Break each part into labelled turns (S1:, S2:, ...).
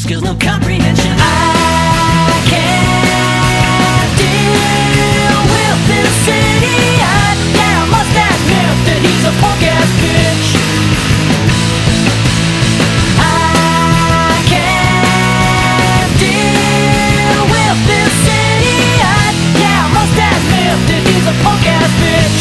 S1: skills, no comprehension. I can't deal with this idiot. Yeah, I must admit that he's a punk ass bitch. I can't deal with this idiot. Yeah, I must admit that he's a punk ass bitch.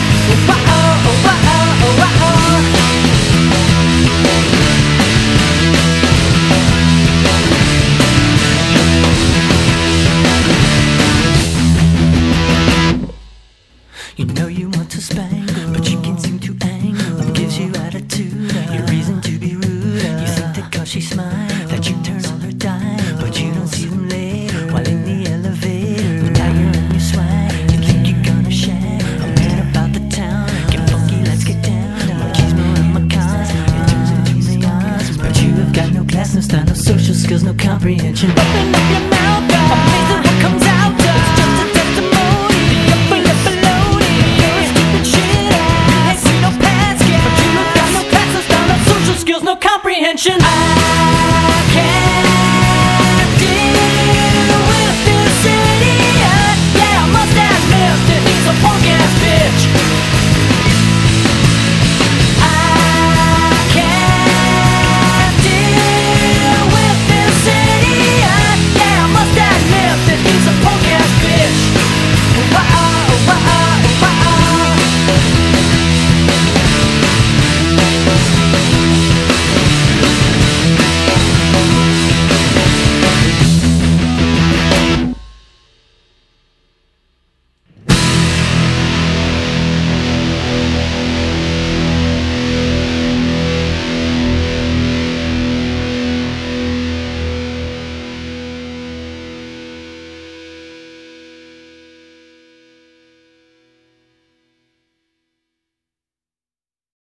S1: You know you want to spangle, but you can't seem to angle. What gives you attitude? Your reason to be rude. You think that cause she smiles, that you turn on her dime, but you don't see them later. While in the elevator, now you're in your swag. You think you're gonna shag. I'm mad about the town. Get funky, let's get down. Machismo and macans, it turns into mayans. But you have got no class, no style, no social skills, no comprehension. Open up your mouth, amazing what comes out. It's just a testimony. Open up baloney. You're a stupid shit ass. I see no past, but you have got no class, no style, no social skills, no comprehension.